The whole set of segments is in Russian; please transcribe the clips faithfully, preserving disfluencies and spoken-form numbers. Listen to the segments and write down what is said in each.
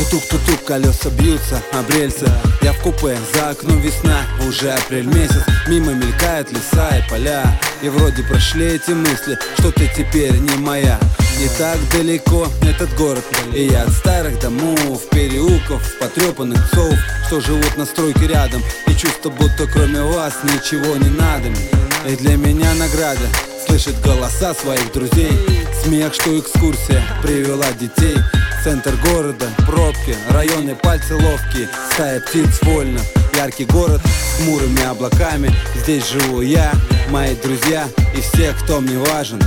Тук-тук-тук, колеса бьются об рельсы. Я в купе, за окном весна, уже апрель месяц. Мимо мелькают леса и поля, и вроде прошли эти мысли, что ты теперь не моя. Не так далеко этот город, и я от старых домов, переулков, потрепанных псов, что живут на стройке рядом, и чувство, будто кроме вас ничего не надо мне. И для меня награда слышать голоса своих друзей, смех, что экскурсия привела детей. Центр города, пробки, районы, пальцы ловкие, стая птиц вольно. Яркий город с хмурыми облаками. Здесь живу я, мои друзья и все, кто мне важен.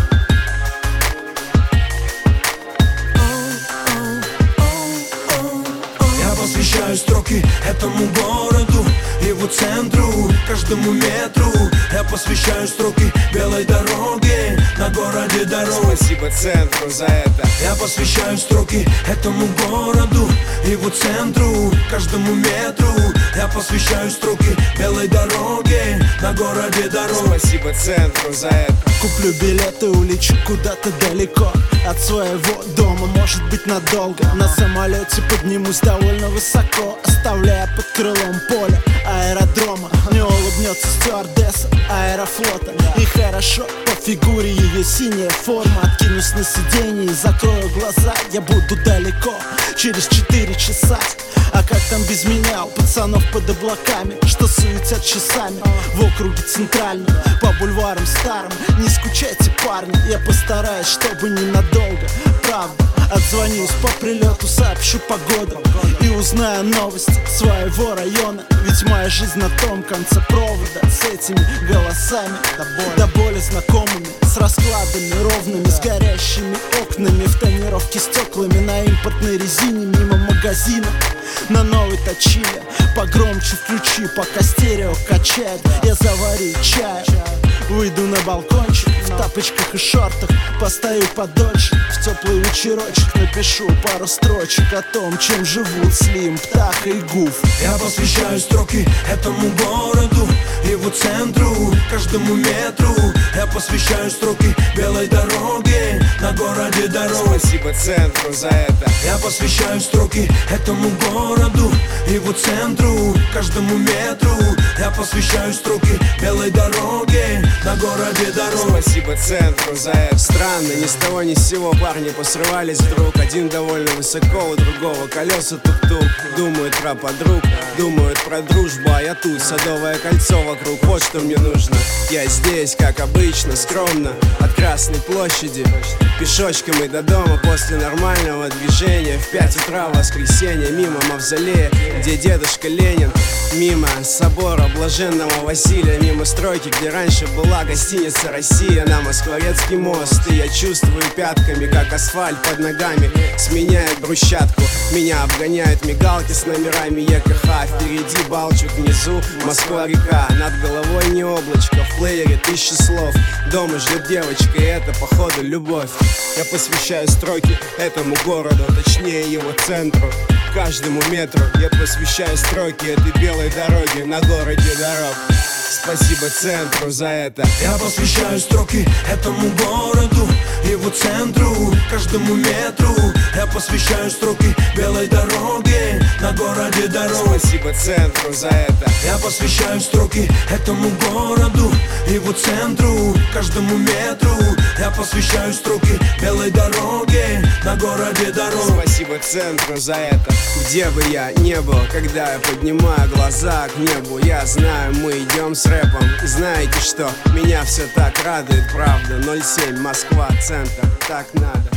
Я посвящаю строки этому городу, его центру, каждому метру. Я посвящаю строки белой дороге на городе дорог. Спасибо центру за это. Я посвящаю строки этому городу, его центру, каждому метру. Я посвящаю строки белой дороге на городе дорог. Спасибо центру за это. Куплю билеты, улечу куда-то далеко от своего дома, может быть надолго. На самолете поднимусь довольно высоко, оставляя под крылом поле аэродрома. Мне улыбнется стюардесса аэрофлота, и хорошо по фигуре ее синяя форма. Откинусь на сиденье и закрою глаза, я буду далеко через четыре часа. А как там без меня, у пацанов под облаками, что суетят часами в округе центральном, по бульварам старым. Не скучайте, парни, я постараюсь, чтобы ненадолго. Правда, отзвонюсь по прилету, сообщу погоду и узнаю новости своего района. Ведь моя жизнь на том конце провода, с этими голосами до боли, до боли знакомыми, с раскладами ровными, с горящими окнами, в тонировке стеклами, на импортной резине мимо магазина. На новой точиле погромче включи, пока стерео качает. Я заварю чай, выйду на балкончик в тапочках и шортах, постою подольше, в теплый вечерочек напишу пару строчек о том, чем живут Слим, Птаха и Гуф. Я посвящаю строки этому городу, его центру, каждому метру. Я посвящаю строки белой дороге на городе дорог. Спасибо центру за это. Я посвящаю строки этому городу, его центру, каждому метру. Я посвящаю строки белой дороге на городе дорог. Спасибо центру за это. Странно, ни с того ни с сего парни посрывались вдруг. Один довольно высоко, у другого колеса тук-тук. Думают про подруг, думают про дружбу, а я тут, Садовое кольцо вокруг. Вот что мне нужно. Я здесь, как обычно, скромно, от Красной площади пешочком и до дома после нормального движения. В пять утра в воскресенье мимо мавзолея, где дедушка Ленин. Мимо собора Блаженного Василия, мимо стройки, где раньше была гостиница «Россия», на Москворецкий мост. И я чувствую пятками, как асфальт под ногами сменяет брусчатку. Меня обгоняют мигалки с номерами ЕКХ. Впереди Балчук, внизу Москва-река. Над головой не облачко, в плеере тысячи слов. Дома ждет девочка, и это походу любовь. Я посвящаю строки этому городу, точнее его центру, каждому метру. Я посвящаю строки этой белой дороги на городе дорог. Спасибо центру за это. Я посвящаю строки этому городу, его центру, каждому метру. Я посвящаю строки белой дороге на городе дорог. Спасибо центру за это. Я посвящаю строки этому городу, его центру, каждому метру. Я посвящаю строки белой дороге на городе дорог. Спасибо центру за это. Где бы я не был, когда я поднимаю глаза к небу, я знаю, мы идем с рэпом. И знаете что? Меня все так радует, правда. ноль семь, Москва, центр, так надо.